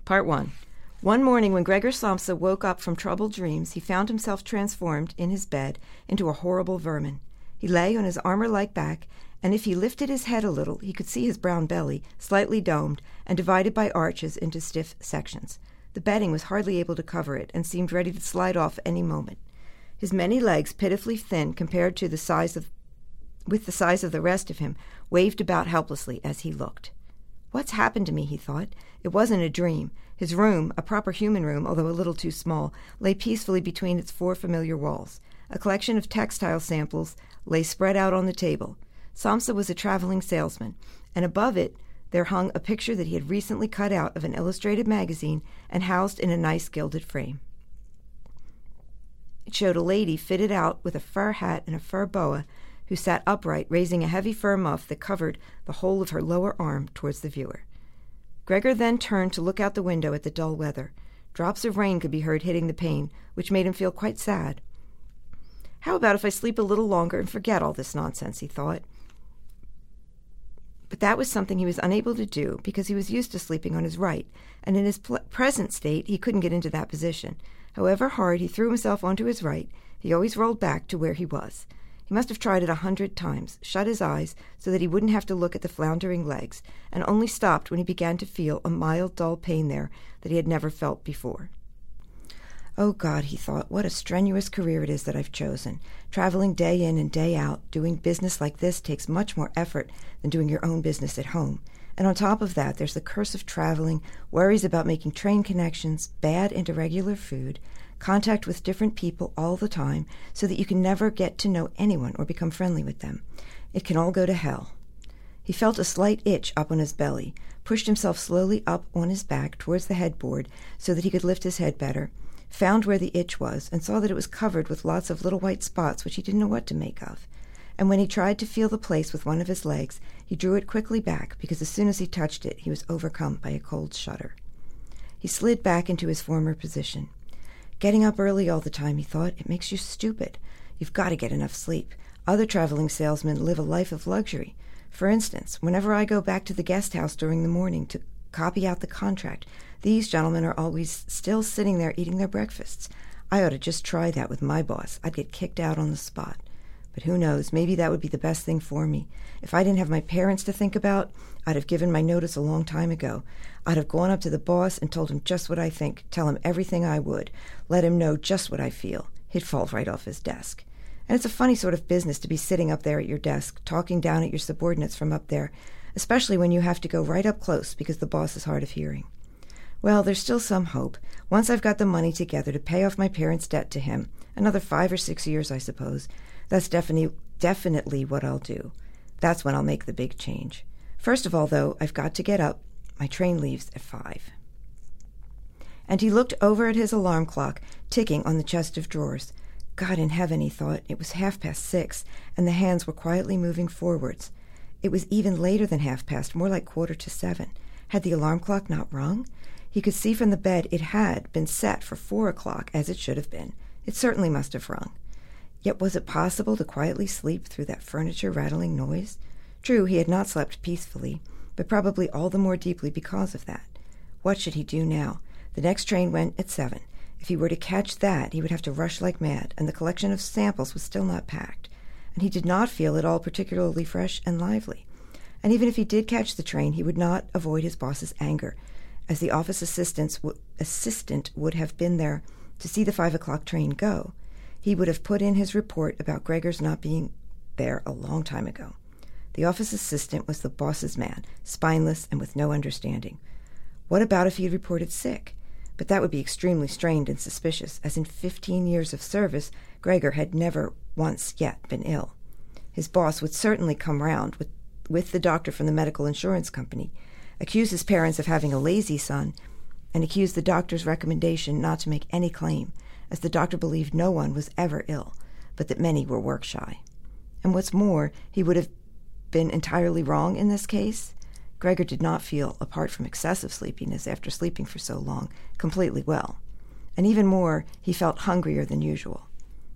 Part 1. One morning when Gregor Samsa woke up from troubled dreams, he found himself transformed in his bed into a horrible vermin. He lay on his armor-like back, and if he lifted his head a little, he could see his brown belly, slightly domed and divided by arches into stiff sections. The bedding was hardly able to cover it and seemed ready to slide off any moment. His many legs, pitifully thin compared to the size of the rest of him, waved about helplessly as he looked. "What's happened to me?" he thought. It wasn't a dream. His room, a proper human room, although a little too small, lay peacefully between its four familiar walls. A collection of textile samples lay spread out on the table. Samsa was a traveling salesman, and above it there hung a picture that he had recently cut out of an illustrated magazine and housed in a nice gilded frame. It showed a lady fitted out with a fur hat and a fur boa, who sat upright, raising a heavy fur muff that covered the whole of her lower arm towards the viewer. Gregor then turned to look out the window at the dull weather. Drops of rain could be heard hitting the pane, which made him feel quite sad. "How about if I sleep a little longer and forget all this nonsense?" he thought. But that was something he was unable to do because he was used to sleeping on his right, and in his present state he couldn't get into that position. However hard he threw himself onto his right, he always rolled back to where he was. He must have tried it 100 times, shut his eyes so that he wouldn't have to look at the floundering legs, and only stopped when he began to feel a mild, dull pain there that he had never felt before. "Oh, God," he thought, "what a strenuous career it is that I've chosen. Traveling day in and day out, doing business like this takes much more effort than doing your own business at home. And on top of that, there's the curse of traveling, worries about making train connections, bad and irregular food, contact with different people all the time so that you can never get to know anyone or become friendly with them. It can all go to hell." He felt a slight itch up on his belly, pushed himself slowly up on his back towards the headboard so that he could lift his head better, found where the itch was, and saw that it was covered with lots of little white spots which he didn't know what to make of. And when he tried to feel the place with one of his legs, he drew it quickly back because as soon as he touched it, he was overcome by a cold shudder. He slid back into his former position. "Getting up early all the time," he thought, "it makes you stupid. You've got to get enough sleep. Other traveling salesmen live a life of luxury. For instance, whenever I go back to the guest house during the morning to copy out the contract, these gentlemen are always still sitting there eating their breakfasts. I ought to just try that with my boss. I'd get kicked out on the spot. But who knows, maybe that would be the best thing for me. If I didn't have my parents to think about, I'd have given my notice a long time ago. I'd have gone up to the boss and told him just what I think, tell him everything I would, let him know just what I feel. He'd fall right off his desk. And it's a funny sort of business to be sitting up there at your desk, talking down at your subordinates from up there, especially when you have to go right up close because the boss is hard of hearing. Well, there's still some hope. Once I've got the money together to pay off my parents' debt to him, another 5 or 6 years, I suppose, that's definitely what I'll do. That's when I'll make the big change. First of all, though, I've got to get up. My train leaves at 5. And he looked over at his alarm clock, ticking on the chest of drawers. God in heaven, he thought, it was 6:30, and the hands were quietly moving forwards. It was even later than 6:30, more like 7:15. Had the alarm clock not rung? He could see from the bed it had been set for 4 o'clock, as it should have been. It certainly must have rung. Yet was it possible to quietly sleep through that furniture-rattling noise? True, he had not slept peacefully, but probably all the more deeply because of that. What should he do now? The next train went at 7. If he were to catch that, he would have to rush like mad, and the collection of samples was still not packed. And he did not feel at all particularly fresh and lively. And even if he did catch the train, he would not avoid his boss's anger, as the office assistant would have been there to see the 5 o'clock train go. He would have put in his report about Gregor's not being there a long time ago. The office assistant was the boss's man, spineless and with no understanding. What about if he had reported sick? But that would be extremely strained and suspicious, as in 15 years of service, Gregor had never once yet been ill. His boss would certainly come round with the doctor from the medical insurance company, accuse his parents of having a lazy son, and accuse the doctor's recommendation not to make any claim, as the doctor believed no one was ever ill, but that many were work-shy. And what's more, he would have been entirely wrong in this case. Gregor did not feel, apart from excessive sleepiness after sleeping for so long, completely well. And even more, he felt hungrier than usual.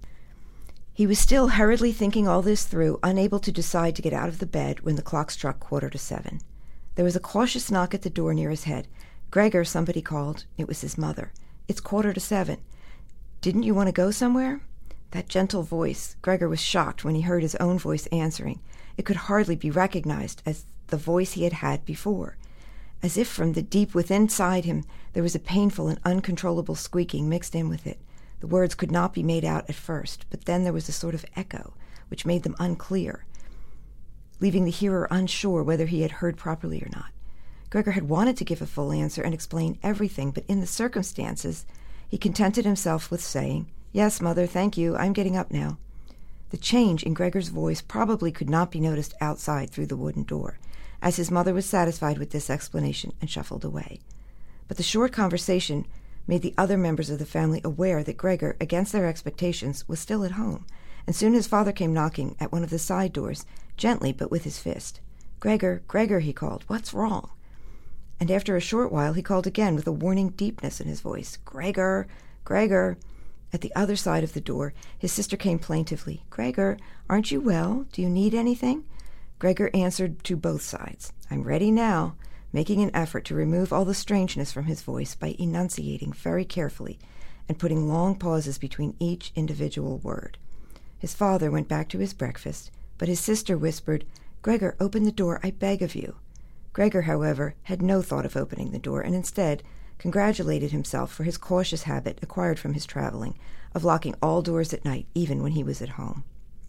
He was still hurriedly thinking all this through, unable to decide to get out of the bed when the clock struck 7:15. There was a cautious knock at the door near his head. "Gregor," somebody called. It was his mother. "It's 7:15. Didn't you want to go somewhere?" That gentle voice. Gregor was shocked when he heard his own voice answering. It could hardly be recognized as the voice he had had before. As if from the deep within inside him there was a painful and uncontrollable squeaking mixed in with it. The words could not be made out at first, but then there was a sort of echo, which made them unclear, leaving the hearer unsure whether he had heard properly or not. Gregor had wanted to give a full answer and explain everything, but in the circumstances, he contented himself with saying, "Yes, Mother, thank you. I'm getting up now." The change in Gregor's voice probably could not be noticed outside through the wooden door, as his mother was satisfied with this explanation and shuffled away. But the short conversation made the other members of the family aware that Gregor, against their expectations, was still at home, and soon his father came knocking at one of the side doors, gently but with his fist. "Gregor, Gregor," he called, "what's wrong?" And after a short while he called again with a warning deepness in his voice, "Gregor, Gregor." At the other side of the door, his sister came plaintively, "Gregor, aren't you well? Do you need anything?" Gregor answered to both sides, "I'm ready now," making an effort to remove all the strangeness from his voice by enunciating very carefully and putting long pauses between each individual word. His father went back to his breakfast, but his sister whispered, "Gregor, open the door, I beg of you." Gregor, however, had no thought of opening the door, and instead congratulated himself for his cautious habit acquired from his traveling of locking all doors at night, even when he was at home.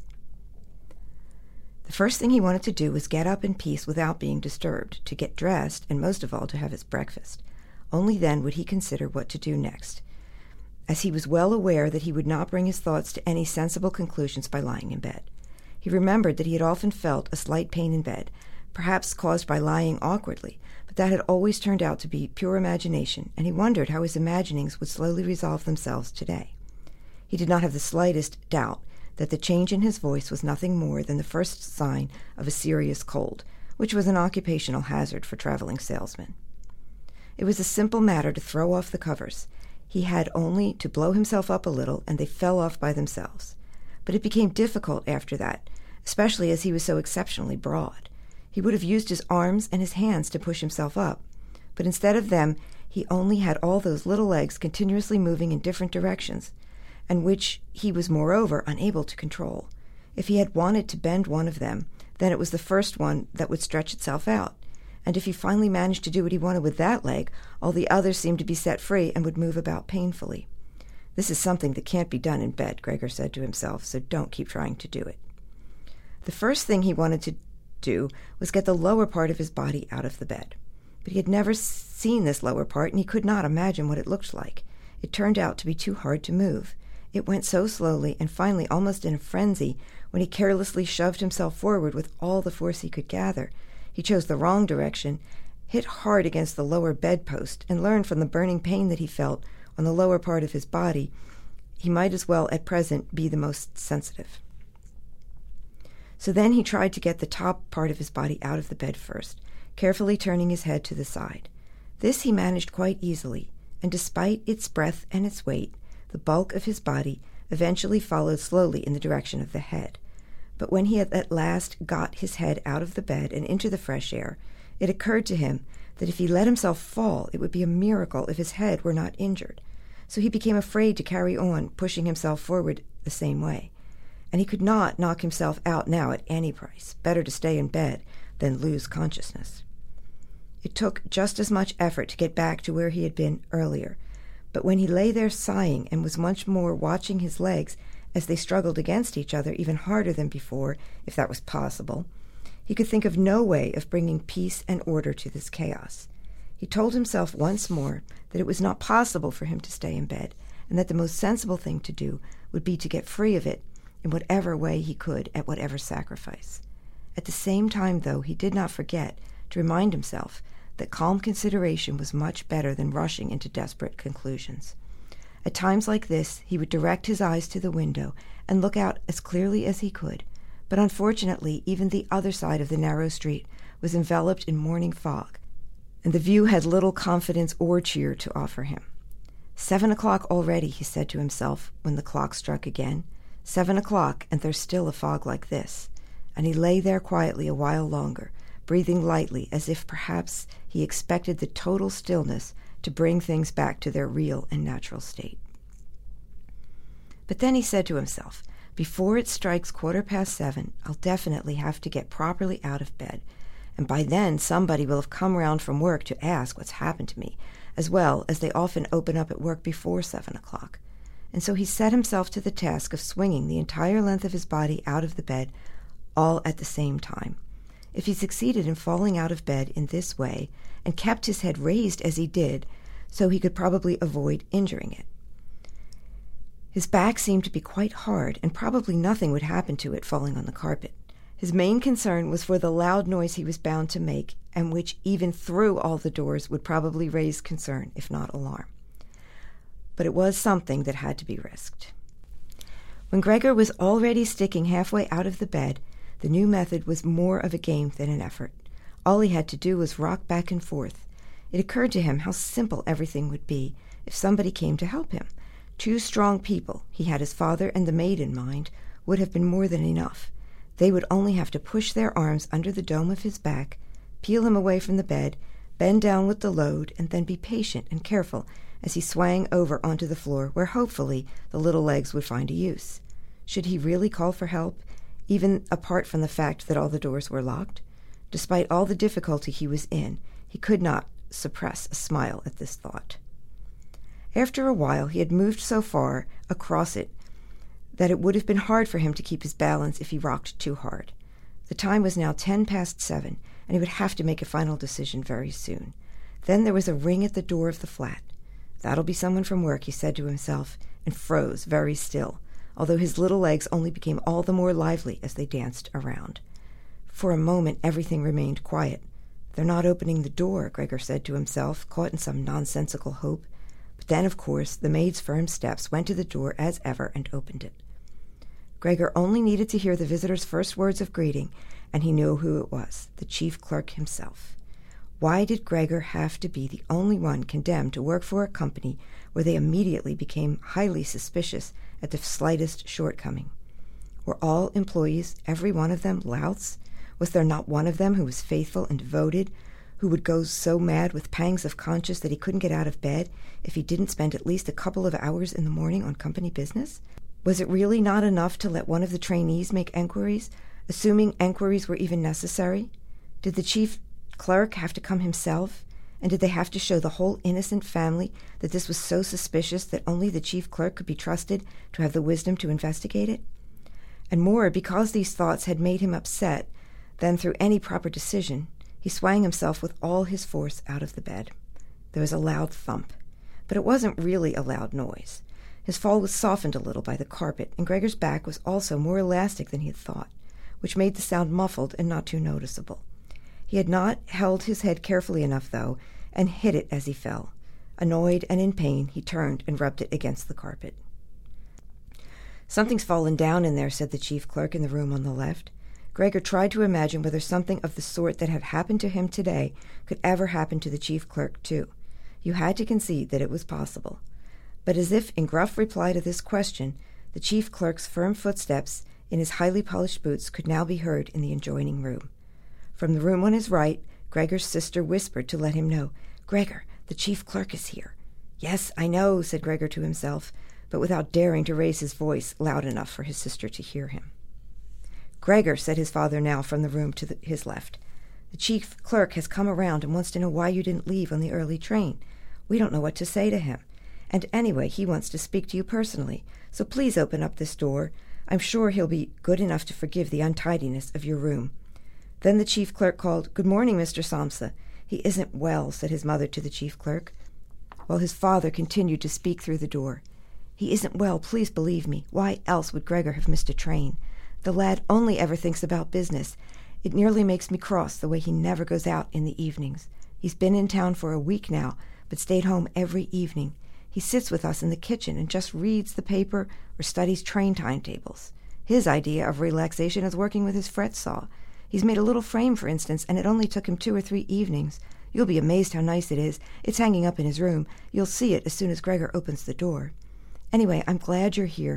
The first thing he wanted to do was get up in peace without being disturbed, to get dressed, and most of all to have his breakfast. Only then would he consider what to do next, as he was well aware that he would not bring his thoughts to any sensible conclusions by lying in bed. He remembered that he had often felt a slight pain in bed, perhaps caused by lying awkwardly, but that had always turned out to be pure imagination, and he wondered how his imaginings would slowly resolve themselves today. He did not have the slightest doubt that the change in his voice was nothing more than the first sign of a serious cold, which was an occupational hazard for traveling salesmen. It was a simple matter to throw off the covers. He had only to blow himself up a little, and they fell off by themselves. But it became difficult after that, especially as he was so exceptionally broad. He would have used his arms and his hands to push himself up, but instead of them, he only had all those little legs continuously moving in different directions, and which he was moreover unable to control. If he had wanted to bend one of them, then it was the first one that would stretch itself out, and if he finally managed to do what he wanted with that leg, all the others seemed to be set free and would move about painfully. "This is something that can't be done in bed," Gregor said to himself, "so don't keep trying to do it." The first thing he wanted to do was get the lower part of his body out of the bed. But he had never seen this lower part, and he could not imagine what it looked like. It turned out to be too hard to move. It went so slowly, and finally almost in a frenzy, when he carelessly shoved himself forward with all the force he could gather. He chose the wrong direction, hit hard against the lower bedpost, and learned from the burning pain that he felt on the lower part of his body he might as well at present be the most sensitive. So then he tried to get the top part of his body out of the bed first, carefully turning his head to the side. This he managed quite easily, and despite its breadth and its weight, the bulk of his body eventually followed slowly in the direction of the head. But when he had at last got his head out of the bed and into the fresh air, it occurred to him that if he let himself fall, it would be a miracle if his head were not injured. So he became afraid to carry on, pushing himself forward the same way. And he could not knock himself out now at any price. Better to stay in bed than lose consciousness. It took just as much effort to get back to where he had been earlier, but when he lay there sighing and was once more watching his legs as they struggled against each other even harder than before, if that was possible, he could think of no way of bringing peace and order to this chaos. He told himself once more that it was not possible for him to stay in bed, and that the most sensible thing to do would be to get free of it in whatever way he could, at whatever sacrifice. At the same time, though, he did not forget to remind himself that calm consideration was much better than rushing into desperate conclusions. At times like this, he would direct his eyes to the window and look out as clearly as he could, but unfortunately even the other side of the narrow street was enveloped in morning fog, and the view had little confidence or cheer to offer him. 7 o'clock already, he said to himself when the clock struck again. 7 o'clock, and there's still a fog like this. And he lay there quietly a while longer, breathing lightly as if perhaps he expected the total stillness to bring things back to their real and natural state. But then he said to himself, "Before it strikes 7:15, I'll definitely have to get properly out of bed, and by then somebody will have come round from work to ask what's happened to me, as well as they often open up at work before 7 o'clock. And so he set himself to the task of swinging the entire length of his body out of the bed, all at the same time. If he succeeded in falling out of bed in this way, and kept his head raised as he did, so he could probably avoid injuring it. His back seemed to be quite hard, and probably nothing would happen to it falling on the carpet. His main concern was for the loud noise he was bound to make, and which, even through all the doors, would probably raise concern, if not alarm. But it was something that had to be risked. When Gregor was already sticking halfway out of the bed, the new method was more of a game than an effort. All he had to do was rock back and forth. It occurred to him how simple everything would be if somebody came to help him. 2 strong people, he had his father and the maid in mind, would have been more than enough. They would only have to push their arms under the dome of his back, peel him away from the bed, bend down with the load, and then be patient and careful as he swang over onto the floor where hopefully the little legs would find a use. Should he really call for help, even apart from the fact that all the doors were locked? Despite all the difficulty he was in, he could not suppress a smile at this thought. After a while, he had moved so far across it that it would have been hard for him to keep his balance if he rocked too hard. The time was now 7:10, and he would have to make a final decision very soon. Then there was a ring at the door of the flat. "That'll be someone from work," he said to himself, and froze very still, although his little legs only became all the more lively as they danced around. For a moment everything remained quiet. "They're not opening the door," Gregor said to himself, caught in some nonsensical hope. But then, of course, the maid's firm steps went to the door as ever and opened it. Gregor only needed to hear the visitor's first words of greeting, and he knew who it was, the chief clerk himself. Why did Gregor have to be the only one condemned to work for a company where they immediately became highly suspicious at the slightest shortcoming? Were all employees, every one of them, louts? Was there not one of them who was faithful and devoted, who would go so mad with pangs of conscience that he couldn't get out of bed if he didn't spend at least a couple of hours in the morning on company business? Was it really not enough to let one of the trainees make enquiries, assuming enquiries were even necessary? Did the chief clerk have to come himself? And did they have to show the whole innocent family that this was so suspicious that only the chief clerk could be trusted to have the wisdom to investigate it? And more, because these thoughts had made him upset than through any proper decision, he swung himself with all his force out of the bed. There was a loud thump, but it wasn't really a loud noise. His fall was softened a little by the carpet, and Gregor's back was also more elastic than he had thought, which made the sound muffled and not too noticeable. He had not held his head carefully enough, though, and hit it as he fell. Annoyed and in pain, he turned and rubbed it against the carpet. "Something's fallen down in there," said the chief clerk in the room on the left. Gregor tried to imagine whether something of the sort that had happened to him today could ever happen to the chief clerk, too. You had to concede that it was possible. But as if in gruff reply to this question, the chief clerk's firm footsteps in his highly polished boots could now be heard in the adjoining room. From the room on his right, Gregor's sister whispered to let him know, "Gregor, the chief clerk is here." "Yes, I know," said Gregor to himself, but without daring to raise his voice loud enough for his sister to hear him. "Gregor," said his father now from the room to his left, "the chief clerk has come around and wants to know why you didn't leave on the early train. We don't know what to say to him. And anyway, he wants to speak to you personally, so please open up this door. I'm sure he'll be good enough to forgive the untidiness of your room." Then the chief clerk called, "Good morning, Mr. Samsa." "He isn't well," said his mother to the chief clerk, while his father continued to speak through the door. "He isn't well, please believe me. Why else would Gregor have missed a train? The lad only ever thinks about business. It nearly makes me cross the way he never goes out in the evenings. He's been in town for a week now, but stayed home every evening. He sits with us in the kitchen and just reads the paper or studies train timetables. His idea of relaxation is working with his fret saw. He's made a little frame, for instance, and it only took him 2 or 3 evenings. You'll be amazed how nice it is. It's hanging up in his room. You'll see it as soon as Gregor opens the door. Anyway, I'm glad you're here,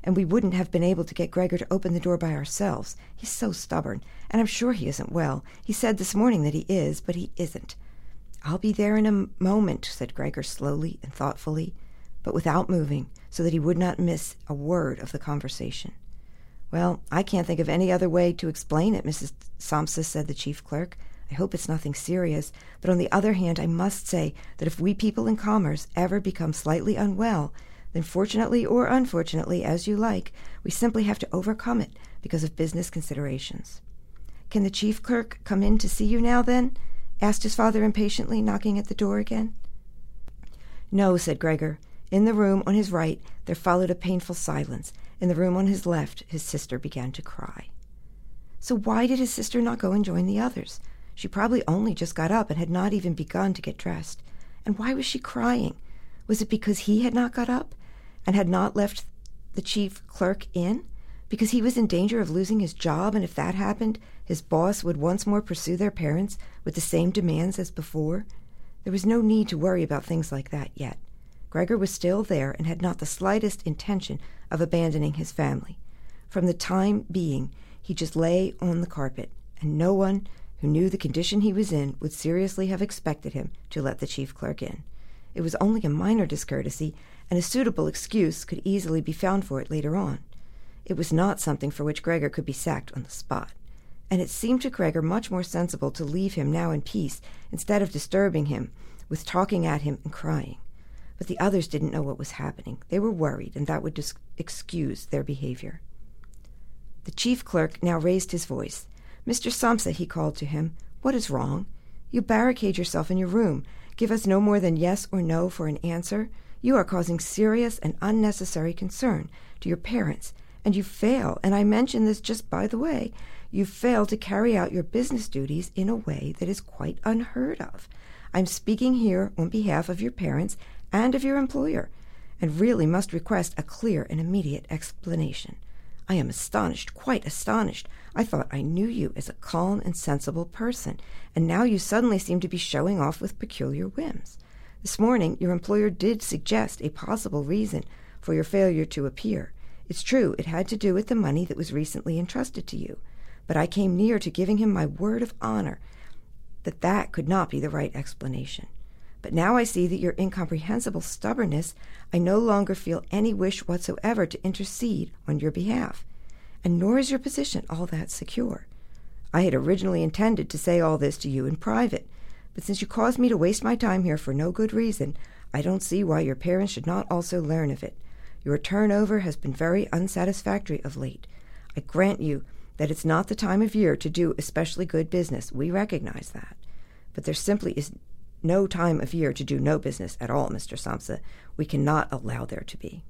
and we wouldn't have been able to get Gregor to open the door by ourselves. He's so stubborn, and I'm sure he isn't well. He said this morning that he is, but he isn't." "I'll be there in a moment," said Gregor slowly and thoughtfully, but without moving, so that he would not miss a word of the conversation. "Well, I can't think of any other way to explain it, Mrs. Samsa," said the chief clerk. "I hope it's nothing serious, but on the other hand, I must say that if we people in commerce ever become slightly unwell, then fortunately or unfortunately, as you like, we simply have to overcome it because of business considerations." "Can the chief clerk come in to see you now, then?" asked his father impatiently, knocking at the door again. "No," said Gregor. In the room on his right there followed a painful silence. In the room on his left his sister began to cry. So why did his sister not go and join the others? She probably only just got up and had not even begun to get dressed. And why was she crying? Was it because he had not got up and had not left the chief clerk in? Because he was in danger of losing his job, and if that happened, his boss would once more pursue their parents with the same demands as before? There was no need to worry about things like that yet. Gregor was still there and had not the slightest intention of abandoning his family. From the time being, he just lay on the carpet, and no one who knew the condition he was in would seriously have expected him to let the chief clerk in. It was only a minor discourtesy, and a suitable excuse could easily be found for it later on. It was not something for which Gregor could be sacked on the spot, and it seemed to Gregor much more sensible to leave him now in peace instead of disturbing him with talking at him and crying. But the others didn't know what was happening. They were worried, and that would excuse their behavior. The chief clerk now raised his voice. "Mr. Samsa," he called to him, "what is wrong? You barricade yourself in your room, give us no more than yes or no for an answer. You are causing serious and unnecessary concern to your parents, and you fail, and I mention this just by the way, you fail to carry out your business duties in a way that is quite unheard of. I'm speaking here on behalf of your parents and of your employer, and really must request a clear and immediate explanation. I am astonished, quite astonished. I thought I knew you as a calm and sensible person, and now you suddenly seem to be showing off with peculiar whims. This morning your employer did suggest a possible reason for your failure to appear. It's true, it had to do with the money that was recently entrusted to you, but I came near to giving him my word of honor that that could not be the right explanation. But now I see that your incomprehensible stubbornness, I no longer feel any wish whatsoever to intercede on your behalf, and nor is your position all that secure. I had originally intended to say all this to you in private, but since you caused me to waste my time here for no good reason, I don't see why your parents should not also learn of it. Your turnover has been very unsatisfactory of late. I grant you that it's not the time of year to do especially good business. We recognize that. But there simply is no time of year to do no business at all, Mr. Samsa. We cannot allow there to be."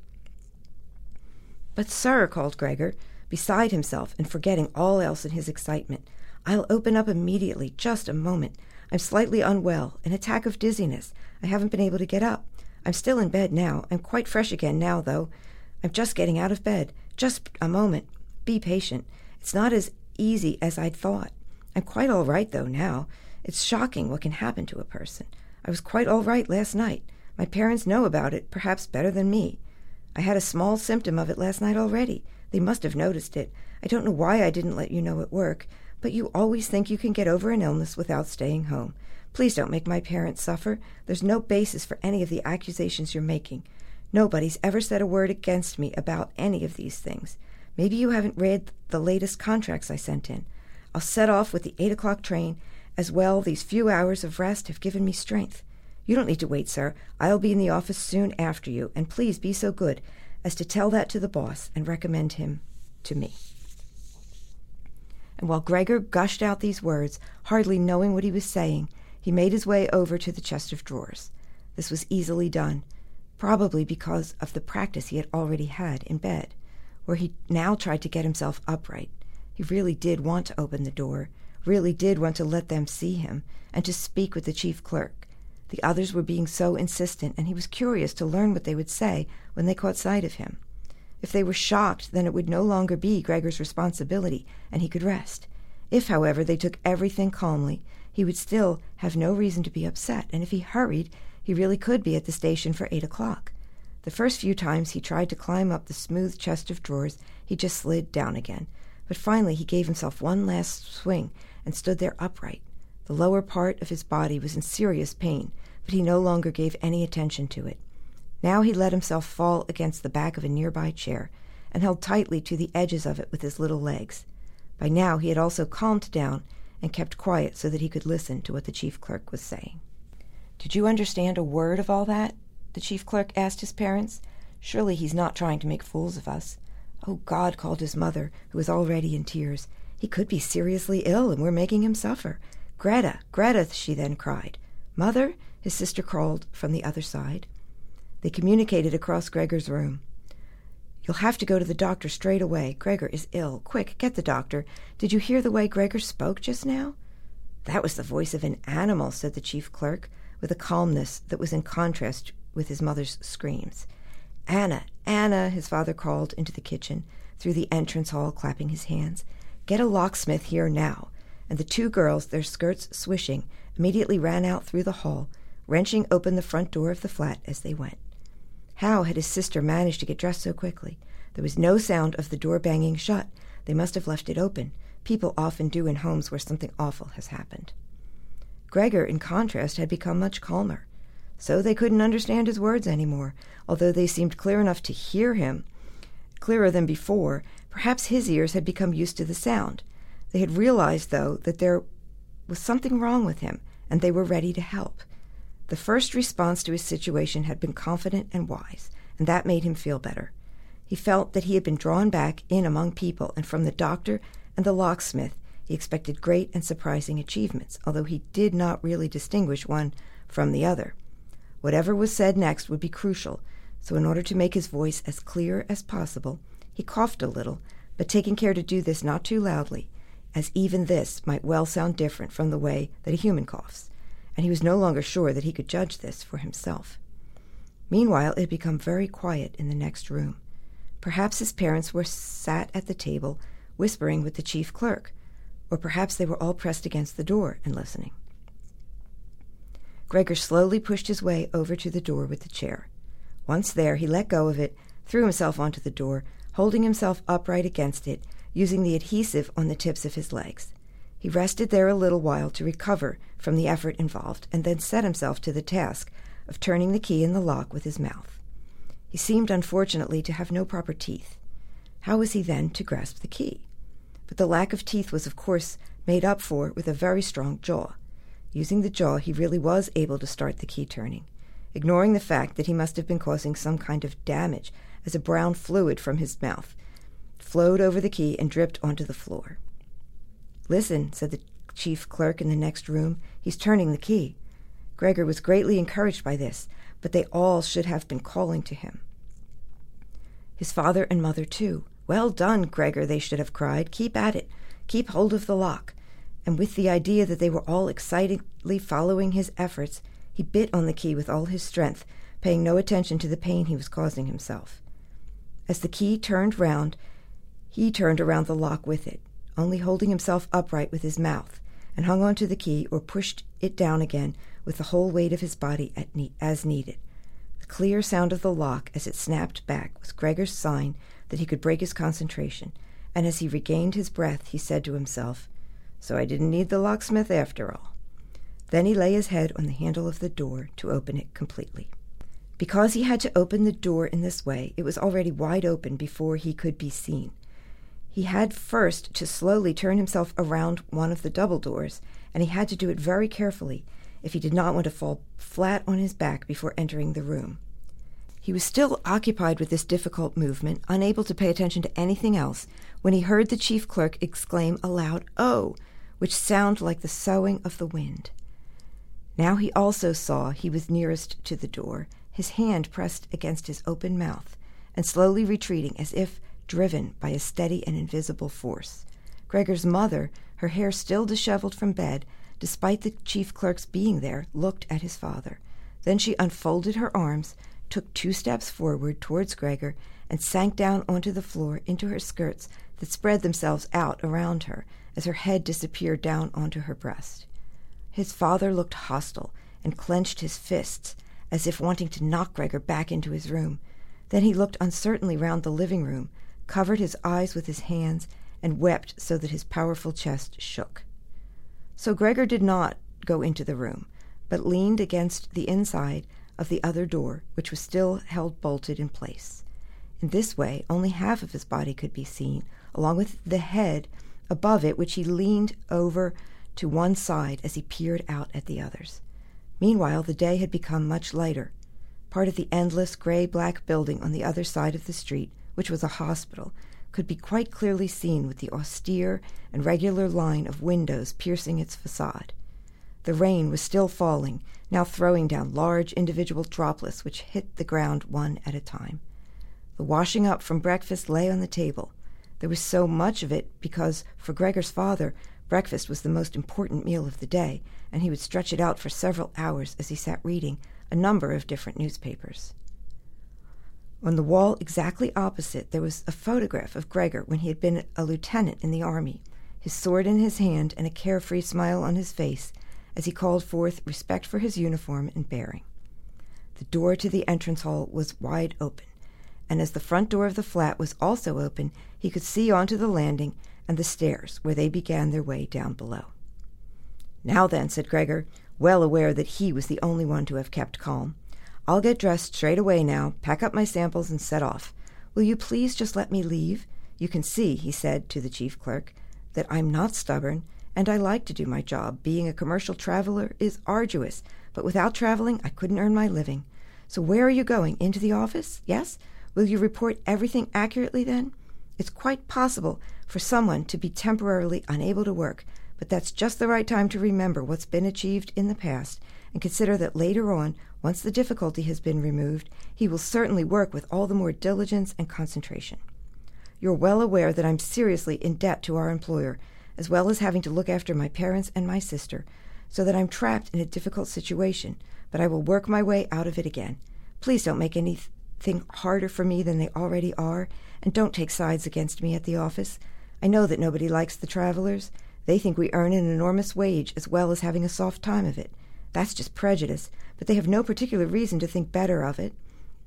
"But, sir," called Gregor, beside himself and forgetting all else in his excitement, "I'll open up immediately. Just a moment. I'm slightly unwell, an attack of dizziness. I haven't been able to get up. I'm still in bed now. I'm quite fresh again now, though. I'm just getting out of bed. Just a moment. Be patient. It's not as easy as I'd thought. I'm quite all right, though, now. It's shocking what can happen to a person. I was quite all right last night. My parents know about it, perhaps better than me. I had a small symptom of it last night already. They must have noticed it. I don't know why I didn't let you know at work, but you always think you can get over an illness without staying home. Please don't make my parents suffer. There's no basis for any of the accusations you're making. Nobody's ever said a word against me about any of these things. Maybe you haven't read the latest contracts I sent in. I'll set off with the 8 o'clock train. As well, these few hours of rest have given me strength. You don't need to wait, sir. I'll be in the office soon after you, and please be so good as to tell that to the boss and recommend him to me." And while Gregor gushed out these words, hardly knowing what he was saying, he made his way over to the chest of drawers. This was easily done, probably because of the practice he had already had in bed, where he now tried to get himself upright. He really did want to open the door, really did want to let them see him, and to speak with the chief clerk. The others were being so insistent, and he was curious to learn what they would say when they caught sight of him. If they were shocked, then it would no longer be Gregor's responsibility, and he could rest. If, however, they took everything calmly, he would still have no reason to be upset, and if he hurried, he really could be at the station for 8 o'clock. The first few times he tried to climb up the smooth chest of drawers, he just slid down again. But finally he gave himself one last swing and stood there upright. The lower part of his body was in serious pain, but he no longer gave any attention to it. Now he let himself fall against the back of a nearby chair and held tightly to the edges of it with his little legs. By now he had also calmed down and kept quiet so that he could listen to what the chief clerk was saying. "Did you understand a word of all that?" the chief clerk asked his parents. "Surely he's not trying to make fools of us." "Oh, God," called his mother, who was already in tears. "He could be seriously ill, and we're making him suffer." "Greta, Greta," she then cried. "Mother?" his sister called from the other side. They communicated across Gregor's room. "You'll have to go to the doctor straight away. Gregor is ill. Quick, get the doctor. Did you hear the way Gregor spoke just now?" "That was the voice of an animal," said the chief clerk, with a calmness that was in contrast with his mother's screams. "Anna, Anna," his father called into the kitchen, through the entrance hall, clapping his hands. "Get a locksmith here now." And the two girls, their skirts swishing, immediately ran out through the hall, wrenching open the front door of the flat as they went. How had his sister managed to get dressed so quickly? There was no sound of the door banging shut. They must have left it open. People often do in homes where something awful has happened. Gregor, in contrast, had become much calmer. So they couldn't understand his words anymore, although they seemed clear enough to hear him, clearer than before. Perhaps his ears had become used to the sound. They had realized, though, that there was something wrong with him, and they were ready to help. The first response to his situation had been confident and wise, and that made him feel better. He felt that he had been drawn back in among people, and from the doctor and the locksmith he expected great and surprising achievements, although he did not really distinguish one from the other. Whatever was said next would be crucial, so in order to make his voice as clear as possible, he coughed a little, but taking care to do this not too loudly, as even this might well sound different from the way that a human coughs, and he was no longer sure that he could judge this for himself. Meanwhile, it had become very quiet in the next room. Perhaps his parents were sat at the table, whispering with the chief clerk, or perhaps they were all pressed against the door and listening. Gregor slowly pushed his way over to the door with the chair. Once there, he let go of it, threw himself onto the door, holding himself upright against it, using the adhesive on the tips of his legs. He rested there a little while to recover from the effort involved, and then set himself to the task of turning the key in the lock with his mouth. He seemed, unfortunately, to have no proper teeth. How was he then to grasp the key? But the lack of teeth was, of course, made up for with a very strong jaw. Using the jaw, he really was able to start the key turning, ignoring the fact that he must have been causing some kind of damage, as a brown fluid from his mouth flowed over the key and dripped onto the floor. "Listen," said the chief clerk in the next room. "He's turning the key." Gregor was greatly encouraged by this, but they all should have been calling to him. His father and mother, too. "Well done, Gregor," they should have cried. "Keep at it. Keep hold of the lock." And with the idea that they were all excitedly following his efforts, he bit on the key with all his strength, paying no attention to the pain he was causing himself. As the key turned round, he turned around the lock with it, only holding himself upright with his mouth, and hung onto the key or pushed it down again with the whole weight of his body as needed. The clear sound of the lock as it snapped back was Gregor's sign that he could break his concentration, and as he regained his breath, he said to himself, "So I didn't need the locksmith after all." Then he lay his head on the handle of the door to open it completely. Because he had to open the door in this way, it was already wide open before he could be seen. He had first to slowly turn himself around one of the double doors, and he had to do it very carefully if he did not want to fall flat on his back before entering the room. He was still occupied with this difficult movement, unable to pay attention to anything else, when he heard the chief clerk exclaim aloud, "Oh!" which sounded like the soughing of the wind. Now he also saw he was nearest to the door, his hand pressed against his open mouth, and slowly retreating as if driven by a steady and invisible force. Gregor's mother, her hair still disheveled from bed, despite the chief clerk's being there, looked at his father. Then she unfolded her arms, took 2 steps forward towards Gregor, and sank down onto the floor into her skirts that spread themselves out around her as her head disappeared down onto her breast. His father looked hostile and clenched his fists as if wanting to knock Gregor back into his room, Then he looked uncertainly round the living room, covered his eyes with his hands, and wept so that his powerful chest shook. So Gregor did not go into the room, but leaned against the inside of the other door, which was still held bolted in place. In this way, only half of his body could be seen, along with the head above it, which he leaned over to one side as he peered out at the others. Meanwhile, the day had become much lighter. Part of the endless gray-black building on the other side of the street, which was a hospital, could be quite clearly seen with the austere and regular line of windows piercing its facade. The rain was still falling, now throwing down large individual droplets which hit the ground one at a time. The washing up from breakfast lay on the table. There was so much of it because, for Gregor's father, breakfast was the most important meal of the day, and he would stretch it out for several hours as he sat reading a number of different newspapers. On the wall exactly opposite there was a photograph of Gregor when he had been a lieutenant in the army, his sword in his hand and a carefree smile on his face as he called forth respect for his uniform and bearing. The door to the entrance hall was wide open, and as the front door of the flat was also open, he could see onto the landing and the stairs where they began their way down below. "Now then," said Gregor, well aware that he was the only one to have kept calm, "I'll get dressed straight away now, pack up my samples, and set off. Will you please just let me leave? You can see," he said to the chief clerk, "that I'm not stubborn, and I like to do my job. Being a commercial traveler is arduous, but without traveling I couldn't earn my living. So where are you going? Into the office? Yes? Will you report everything accurately then? It's quite possible for someone to be temporarily unable to work, but that's just the right time to remember what's been achieved in the past and consider that later on, once the difficulty has been removed, he will certainly work with all the more diligence and concentration. You're well aware that I'm seriously in debt to our employer, as well as having to look after my parents and my sister, so that I'm trapped in a difficult situation, but I will work my way out of it again. Please don't make anything harder for me than they already are, and don't take sides against me at the office. I know that nobody likes the travelers. They think we earn an enormous wage as well as having a soft time of it. That's just prejudice, but they have no particular reason to think better of it.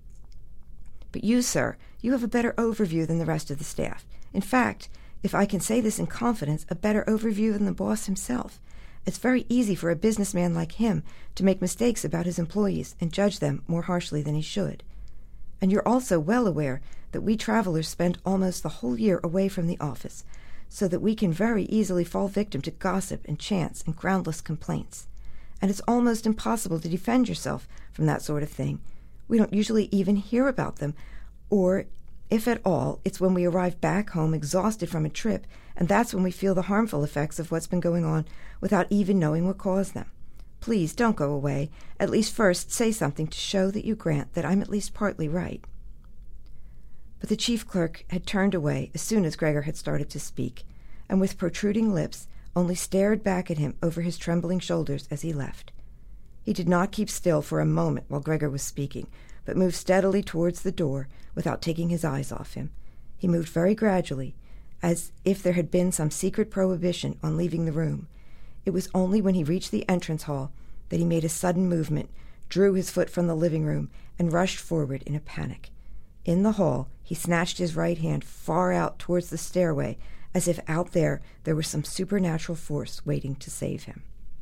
But you, sir, you have a better overview than the rest of the staff. In fact, if I can say this in confidence, a better overview than the boss himself. It's very easy for a businessman like him to make mistakes about his employees and judge them more harshly than he should. And you're also well aware that we travelers spend almost the whole year away from the office, so that we can very easily fall victim to gossip and chance and groundless complaints. And it's almost impossible to defend yourself from that sort of thing. We don't usually even hear about them, or, if at all, it's when we arrive back home exhausted from a trip, and that's when we feel the harmful effects of what's been going on without even knowing what caused them. Please don't go away. At least first say something to show that you grant that I'm at least partly right." But the chief clerk had turned away as soon as Gregor had started to speak, and with protruding lips only stared back at him over his trembling shoulders as he left. He did not keep still for a moment while Gregor was speaking, but moved steadily towards the door without taking his eyes off him. He moved very gradually, as if there had been some secret prohibition on leaving the room. It was only when he reached the entrance hall that he made a sudden movement, drew his foot from the living room, and rushed forward in a panic. In the hall, he snatched his right hand far out towards the stairway, as if out there was some supernatural force waiting to save him.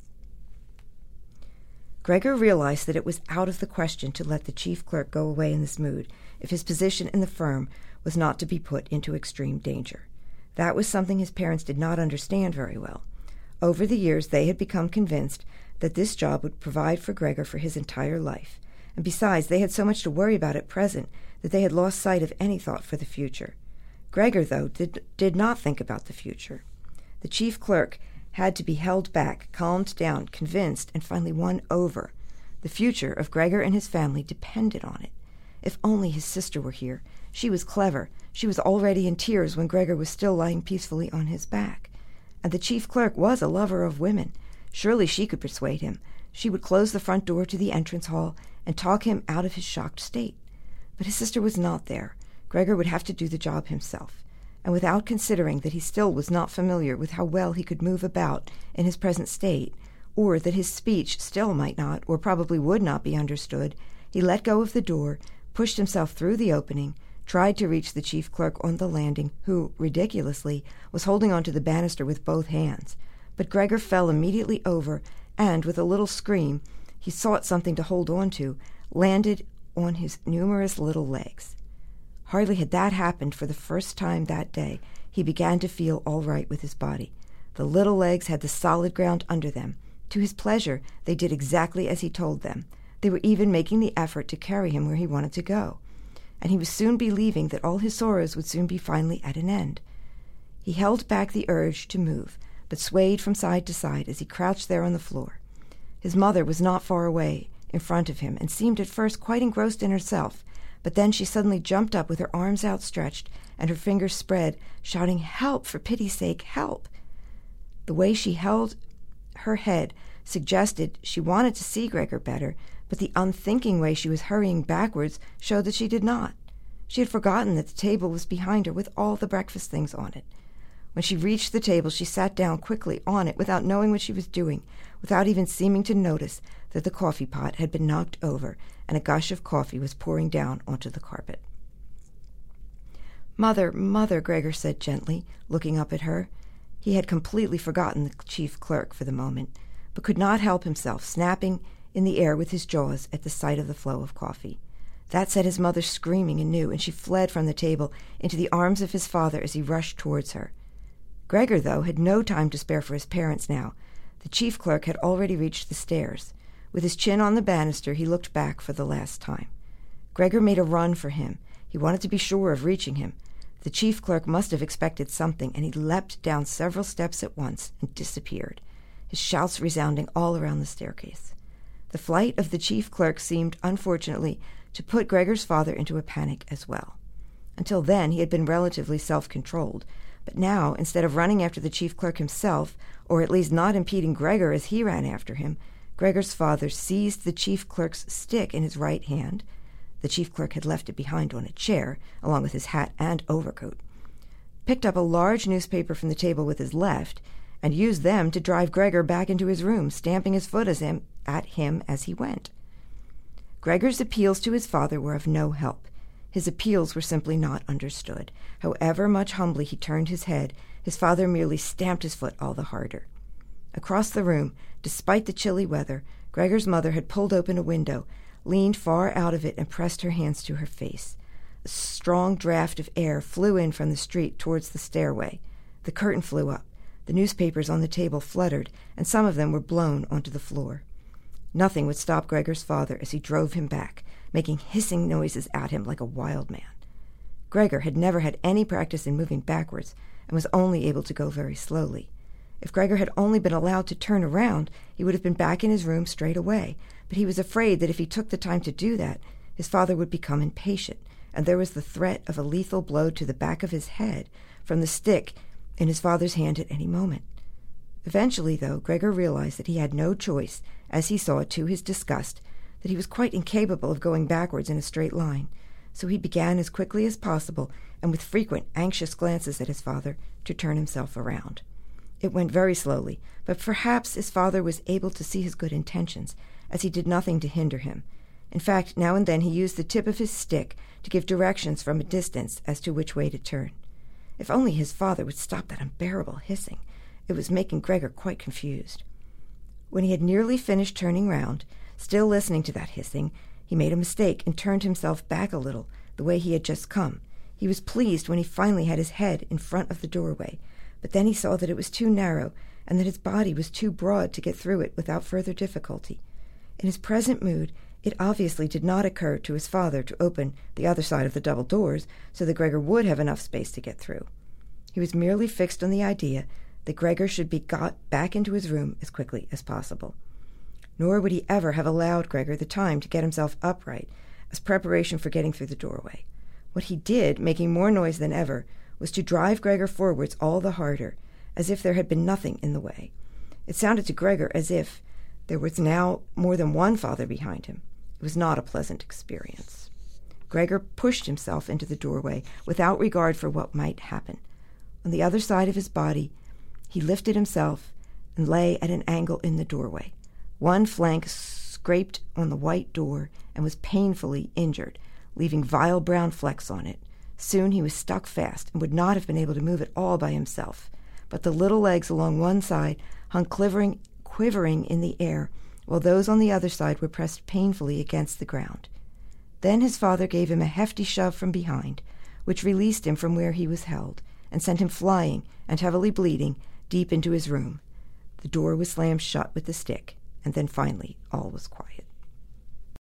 Gregor realized that it was out of the question to let the chief clerk go away in this mood if his position in the firm was not to be put into extreme danger. That was something his parents did not understand very well. Over the years, they had become convinced that this job would provide for Gregor for his entire life, and besides, they had so much to worry about at present that they had lost sight of any thought for the future. Gregor, though, did not think about the future. The chief clerk had to be held back, calmed down, convinced, and finally won over. The future of Gregor and his family depended on it. If only his sister were here. She was clever. She was already in tears when Gregor was still lying peacefully on his back. And the chief clerk was a lover of women. Surely she could persuade him. She would close the front door to the entrance hall and talk him out of his shocked state. But his sister was not there. Gregor would have to do the job himself. And without considering that he still was not familiar with how well he could move about in his present state, or that his speech still might not, or probably would not be understood, he let go of the door, pushed himself through the opening, tried to reach the chief clerk on the landing, who, ridiculously, was holding onto the banister with both hands. But Gregor fell immediately over, and, with a little scream, he sought something to hold on to, landed on his numerous little legs. Hardly had that happened for the first time that day, he began to feel all right with his body. The little legs had the solid ground under them. To his pleasure, they did exactly as he told them. They were even making the effort to carry him where he wanted to go. And he was soon believing that all his sorrows would soon be finally at an end. He held back the urge to move, but swayed from side to side as he crouched there on the floor. His mother was not far away in front of him and seemed at first quite engrossed in herself, but then she suddenly jumped up with her arms outstretched and her fingers spread, shouting, "Help, for pity's sake, help!" The way she held her head suggested she wanted to see Gregor better, but the unthinking way she was hurrying backwards showed that she did not. She had forgotten that the table was behind her with all the breakfast things on it. When she reached the table, she sat down quickly on it without knowing what she was doing, without even seeming to notice that the coffee pot had been knocked over and a gush of coffee was pouring down onto the carpet. "Mother, Mother," Gregor said gently, looking up at her. He had completely forgotten the chief clerk for the moment, but could not help himself, snapping in the air with his jaws at the sight of the flow of coffee. That set his mother screaming anew, and she fled from the table into the arms of his father as he rushed towards her. Gregor, though, had no time to spare for his parents now. The chief clerk had already reached the stairs. With his chin on the banister, he looked back for the last time. Gregor made a run for him. He wanted to be sure of reaching him. The chief clerk must have expected something, and he leapt down several steps at once and disappeared, his shouts resounding all around the staircase. The flight of the chief clerk seemed, unfortunately, to put Gregor's father into a panic as well. Until then, he had been relatively self-controlled, but now, instead of running after the chief clerk himself, or at least not impeding Gregor as he ran after him, Gregor's father seized the chief clerk's stick in his right hand — the chief clerk had left it behind on a chair, along with his hat and overcoat — picked up a large newspaper from the table with his left, and used them to drive Gregor back into his room, stamping his foot at him as he went. Gregor's appeals to his father were of no help. His appeals were simply not understood. However much humbly he turned his head, his father merely stamped his foot all the harder. Across the room, despite the chilly weather, Gregor's mother had pulled open a window, leaned far out of it, and pressed her hands to her face. A strong draught of air flew in from the street towards the stairway. The curtain flew up. The newspapers on the table fluttered, and some of them were blown onto the floor. Nothing would stop Gregor's father as he drove him back, making hissing noises at him like a wild man. Gregor had never had any practice in moving backwards and was only able to go very slowly. If Gregor had only been allowed to turn around, he would have been back in his room straight away, but he was afraid that if he took the time to do that, his father would become impatient, and there was the threat of a lethal blow to the back of his head from the stick in his father's hand at any moment. Eventually, though, Gregor realized that he had no choice, as he saw, to his disgust, that he was quite incapable of going backwards in a straight line, so he began as quickly as possible, and with frequent anxious glances at his father, to turn himself around. It went very slowly, but perhaps his father was able to see his good intentions, as he did nothing to hinder him. In fact, now and then he used the tip of his stick to give directions from a distance as to which way to turn. If only his father would stop that unbearable hissing. It was making Gregor quite confused. When he had nearly finished turning round, still listening to that hissing, he made a mistake and turned himself back a little, the way he had just come. He was pleased when he finally had his head in front of the doorway, but then he saw that it was too narrow and that his body was too broad to get through it without further difficulty. In his present mood, it obviously did not occur to his father to open the other side of the double doors so that Gregor would have enough space to get through. He was merely fixed on the idea that Gregor should be got back into his room as quickly as possible. Nor would he ever have allowed Gregor the time to get himself upright as preparation for getting through the doorway. What he did, making more noise than ever, was to drive Gregor forwards all the harder, as if there had been nothing in the way. It sounded to Gregor as if there was now more than one father behind him. It was not a pleasant experience. Gregor pushed himself into the doorway without regard for what might happen. On the other side of his body, he lifted himself and lay at an angle in the doorway. One flank scraped on the white door and was painfully injured, leaving vile brown flecks on it. Soon he was stuck fast and would not have been able to move at all by himself, but the little legs along one side hung quivering in the air, while those on the other side were pressed painfully against the ground. Then his father gave him a hefty shove from behind, which released him from where he was held, and sent him flying, and heavily bleeding, deep into his room. The door was slammed shut with the stick, and then finally all was quiet.